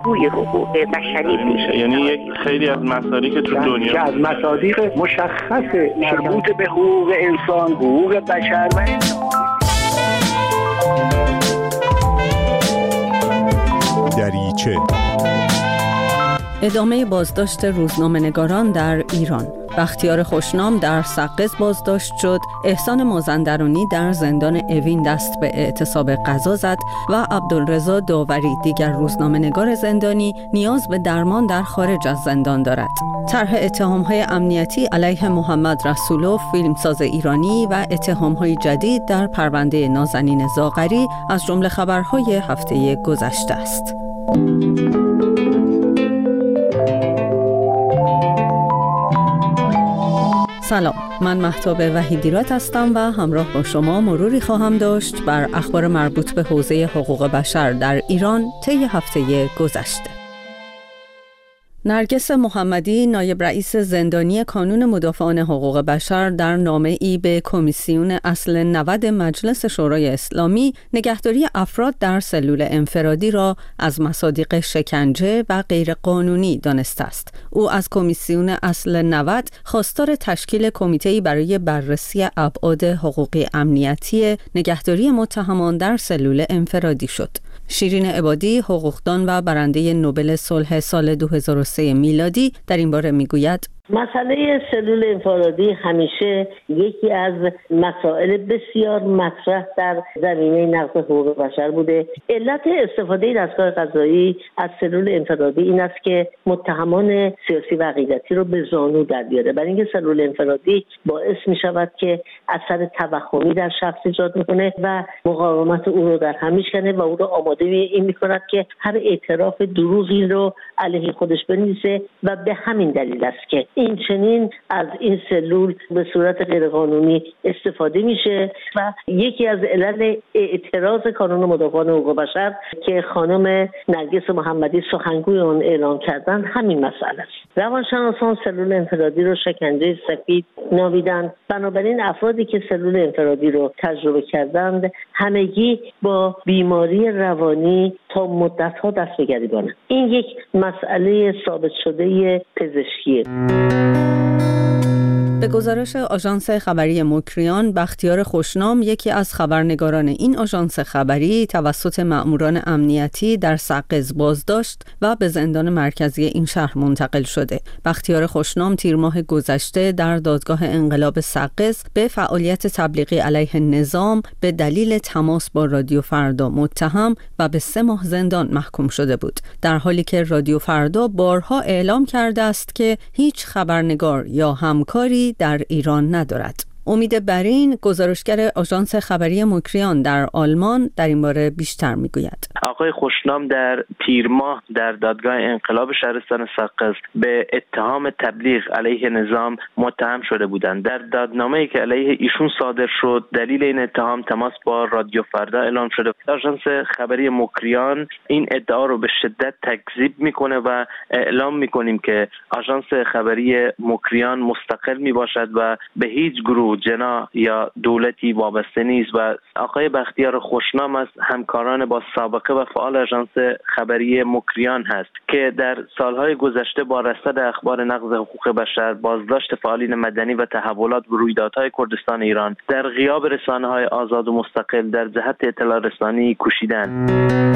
سخنگوی حقوق بشری بود. یعنی یک خیلی از مسائلی که تو دنیا که از مصادیق مشخص مربوط به حقوق انسان، حقوق بشر و دریچه. ادامه بازداشت روزنامه‌نگاران در ایران. بختیار خوشنام در سقز بازداشت شد، احسان مازندرانی در زندان اوین دست به اعتصاب غذا زد و عبدالرضا داوری دیگر روزنامه‌نگار زندانی نیاز به درمان در خارج از زندان دارد. طرح اتهام‌های امنیتی علیه محمد رسولوف فیلمساز ایرانی و اتهام‌های جدید در پرونده نازنین زاغری از جمله خبرهای هفته گذشته است. سلام، من مهتاب وحیدیرات هستم و همراه با شما مروری خواهم داشت بر اخبار مربوط به حوزه حقوق بشر در ایران طی هفته گذشته. نرگس محمدی، نایب رئیس زندانی کانون مدافعان حقوق بشر، در نامه‌ای به کمیسیون اصل 90 مجلس شورای اسلامی نگهداری افراد در سلول انفرادی را از مصادیق شکنجه و غیرقانونی دانسته است. او از کمیسیون اصل 90 خواستار تشکیل کمیته‌ای برای بررسی ابعاد حقوقی امنیتی نگهداری متهمان در سلول انفرادی شد. شیرین عبادی، حقوقدان و برنده نوبل صلح سال 2003 میلادی، در این باره میگوید: مسئله سلول انفرادی همیشه یکی از مسائل بسیار مطرح در زمینه نقض حقوق بشر بوده. علت استفاده دستگاه قضایی از سلول انفرادی این است که متهمان سیاسی و عقیدتی رو به زانو در بیاره، برای اینکه سلول انفرادی باعث می شود که اثر توهمی در شخص ایجاد میکنه و مقاومت او رو در هم میشکنه و او رو آماده این میکند که هر اعتراف دروغی رو علیه خودش بنویسه و به همین دلیل است که این چنین از این سلول به صورت غیرقانونی استفاده میشه و یکی از علل اعتراض کانون مدافعان حقوق بشر که خانم نرگس محمدی سخنگوی آن اعلام کردن همین مسئله است. روانشناسان سلول انفرادی رو شکنجه سفید نامیدن. بنابراین افرادی که سلول انفرادی رو تجربه کردند همگی با بیماری روانی تا مدت‌ها دست به گریبانند. این یک مسئله ثابت شده پزشکیه. به گزارش آژانس خبری مکریان، بختیار خوشنام، یکی از خبرنگاران این آژانس خبری، توسط مأموران امنیتی در سقز بازداشت و به زندان مرکزی این شهر منتقل شده. بختیار خوشنام تیر ماه گذشته در دادگاه انقلاب سقز به فعالیت تبلیغی علیه نظام به دلیل تماس با رادیو فردا متهم و به 3 ماه زندان محکوم شده بود، در حالی که رادیو فردا بارها اعلام کرده است که هیچ خبرنگار یا همکاری در ایران ندارد. امید برین، گزارشگر آژانس خبری مکریان در آلمان، در این باره بیشتر میگوید. آقای خوشنام در تیر ماه در دادگاه انقلاب شهرستان سقز به اتهام تبلیغ علیه نظام متهم شده بودند. در دادنامه‌ای که علیه ایشون صادر شد، دلیل این اتهام تماس با رادیو فردا اعلام شده. آژانس خبری مکریان این ادعا رو به شدت تکذیب میکنه و اعلام میکنیم که آژانس خبری مکریان مستقل میباشد و به هیچ گروه، جناح یا دولتی وابسته نیست و آقای بختیار خوشنام از همکاران با سابقه و فعال آژانس خبری مکریان هست که در سالهای گذشته با رصد اخبار نقض حقوق بشر، بازداشت فعالین مدنی و تحولات و رویدادهای کردستان ایران در غیاب رسانه‌های آزاد و مستقل در جهت اطلاع رسانی کوشیدند.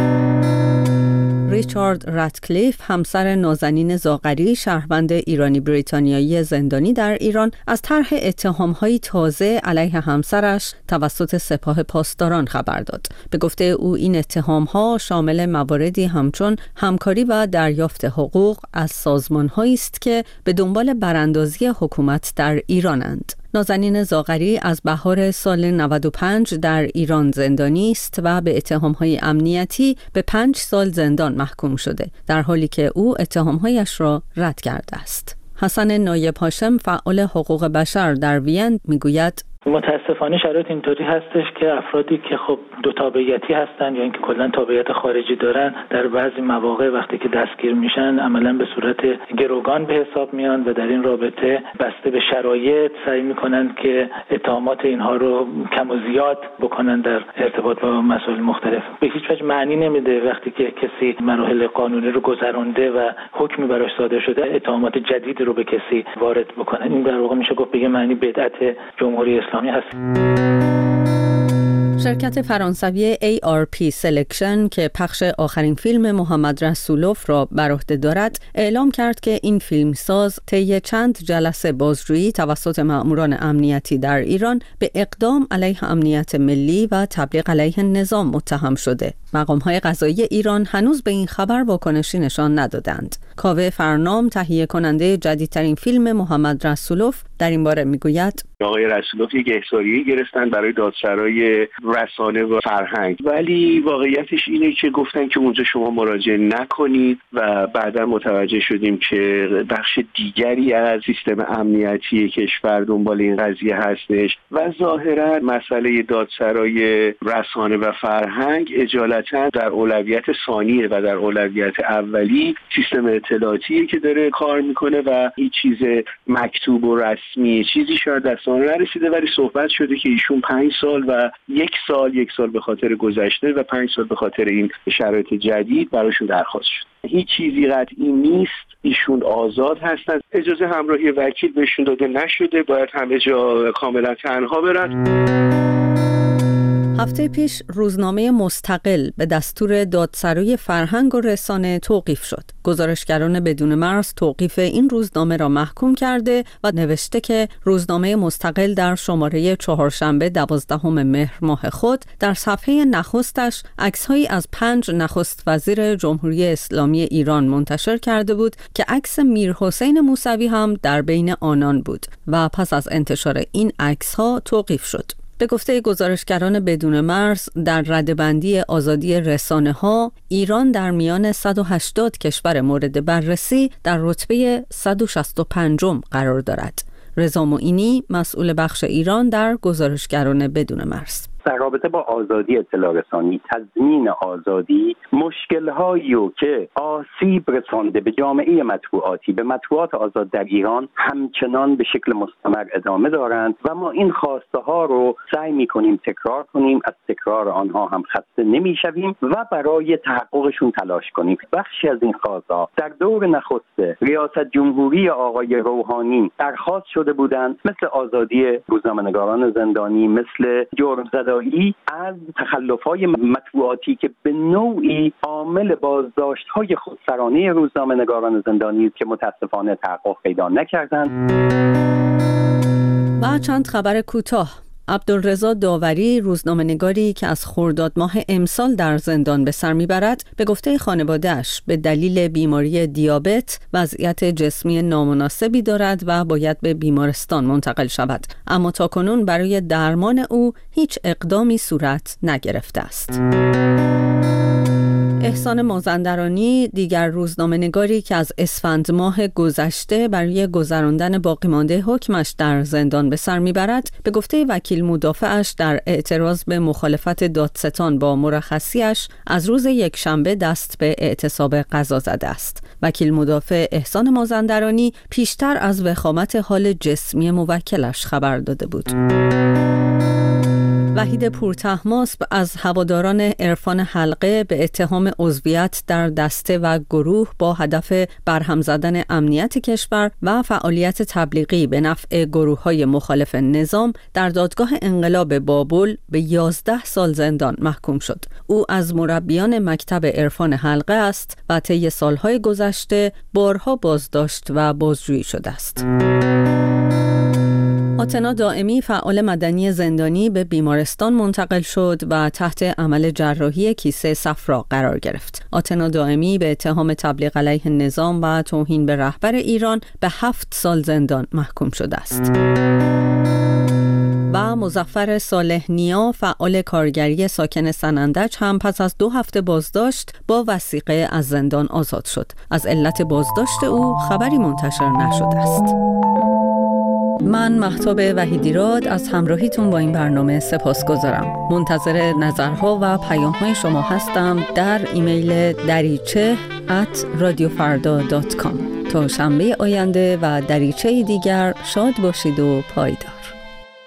ریچارد راتکلیف، همسر نازنین زاغری، شهروند ایرانی بریتانیایی زندانی در ایران، از طرح اتهام‌های تازه علیه همسرش توسط سپاه پاسداران خبر داد. به گفته او این اتهام‌ها شامل مواردی همچون همکاری و دریافت حقوق از سازمان‌هایی است که به دنبال براندازی حکومت در ایرانند. نازنین زاغری از بهار سال 95 در ایران زندانی است و به اتهام‌های امنیتی به 5 سال زندان محکوم شده، در حالی که او اتهام‌هایش را رد کرده است. حسن نایب هاشم، فعال حقوق بشر در وین، میگوید: متاسفانه شرایط اینطوری هستش که افرادی که خب دو تابعیتی هستن یا اینکه کلا تابعیت خارجی دارن در بعضی مواقع وقتی که دستگیر میشن عملا به صورت گروگان به حساب میان و در این رابطه بسته به شرایط سعی میکنن که اتهامات اینها رو کم و زیاد بکنن در ارتباط با مسائل مختلف. به هیچ وجه معنی نمیده وقتی که کسی مراحل قانونی رو گذرانده و حکمی براش صادر شده اتهامات جدید رو به کسی وارد بکنن. این در واقع میشه گفت به معنی بدعت جمهوری اسلامی هست. شرکت فرانسوی ARP Selection که پخش آخرین فیلم محمد رسولوف را بر عهده دارد اعلام کرد که این فیلمساز طی چند جلسه بازجویی توسط مأموران امنیتی در ایران به اقدام علیه امنیت ملی و تبلیغ علیه نظام متهم شده. مقام‌های قضایی ایران هنوز به این خبر واکنشی نشان ندادند. کاوه فرنام تهیه کننده جدیدترین فیلم محمد رسولوف در این باره میگوید آقای رسولوف یک احضاریه گرفتن برای دادسرای رسانه و فرهنگ، ولی واقعیتش اینه که گفتن که اونجا شما مراجعه نکنید و بعدا متوجه شدیم که بخش دیگری از سیستم امنیتی کشور دنبال این قضیه هستش و ظاهرا مسئله دادسرای رسانه و فرهنگ اجالتا در اولویت ثانیه و در اولویت اولی سیستم اطلاعاتیه که داره کار میکنه و این چیز مکتوب و رسمی چیزی شاید دستان نرسیده، ولی صحبت شده که ایشون 5 سال و یک سال به خاطر گذشته و 5 سال به خاطر این شرایط جدید براشون درخواست شد. هیچ چیزی قطعی نیست، ایشون آزاد هستند، اجازه همراهی وکیل بهشون داده نشده، باید همه جا کاملا تنها برن. هفته پیش روزنامه مستقل به دستور دادسرای فرهنگ و رسانه توقیف شد. گزارشگران بدون مرز توقیف این روزنامه را محکوم کرده و نوشته که روزنامه مستقل در شماره چهارشنبه 12 مهر ماه خود در صفحه نخستش عکس‌هایی از 5 نخست وزیر جمهوری اسلامی ایران منتشر کرده بود که عکس میرحسین موسوی هم در بین آنان بود و پس از انتشار این عکس‌ها توقیف شد. به گفته گزارشگران بدون مرز در ردبندی آزادی رسانه‌ها ایران در میان 180 کشور مورد بررسی در رتبه 165 قرار دارد. رضا معینی مسئول بخش ایران در گزارشگران بدون مرز در رابطه با آزادی اطلاع رسانی، تضمین آزادی، مشکل‌هایی که آسیب رسانده به جامعه مطبوعاتی، به مطبوعات آزاد در ایران همچنان به شکل مستمر ادامه دارند و ما این خواسته ها رو سعی می‌کنیم تکرار کنیم، از تکرار آنها هم خسته نمی‌شویم و برای تحققشون تلاش کنیم. بخشی از این خواسته در دور نخست ریاست جمهوری آقای روحانی درخواست شده بودند، مثل آزادی روزنامه‌نگاران زندانی، مثل جرم زدایی از تخلف‌های مطبوعاتی که به نوعی عامل بازداشت‌های خودسرانه روزنامه‌نگاران زندانی است که متأسفانه تحقق پیدا نکردند. و چند خبر کوتاه. عبدالرضا داوری روزنامه‌نگاری که از خرداد ماه امسال در زندان به سر میبرد به گفته خانواده‌اش به دلیل بیماری دیابت وضعیت جسمی نامناسبی دارد و باید به بیمارستان منتقل شود، اما تاکنون برای درمان او هیچ اقدامی صورت نگرفته است. احسان مازندرانی دیگر روزنامه‌نگاری که از اسفند ماه گذشته برای گذراندن باقی مانده حکمش در زندان به سر میبرد به گفته وکیل مدافعش در اعتراض به مخالفت دادستان با مرخصیش از روز یکشنبه دست به اعتصاب قضا زده است. وکیل مدافع احسان مازندرانی پیشتر از وخامت حال جسمی موکلش خبر داده بود. وحید پورطهماسب از هواداران عرفان حلقه به اتهام عضویت در دسته و گروه با هدف برهم زدن امنیت کشور و فعالیت تبلیغی به نفع گروه‌های مخالف نظام در دادگاه انقلاب بابل به 11 سال زندان محکوم شد. او از مربیان مکتب عرفان حلقه است و طی سالهای گذشته بارها بازداشت و بازجویی شده است. آتنا دائمی فعال مدنی زندانی به بیمارستان منتقل شد و تحت عمل جراحی کیسه صفرا قرار گرفت. آتنا دائمی به اتهام تبلیغ علیه نظام و توهین به رهبر ایران به 7 سال زندان محکوم شده است. و مظفر صالح نیا فعال کارگری ساکن سنندج هم پس از 2 هفته بازداشت با وثیقه از زندان آزاد شد. از علت بازداشت او خبری منتشر نشده است. من مهتاب وحیدیراد از همراهیتون با این برنامه سپاسگزارم. منتظر نظرها و پیام‌های شما هستم در ایمیل dariche@radiofarda.com. تا شنبه آینده و دریچه دیگر شاد باشید و پایدار.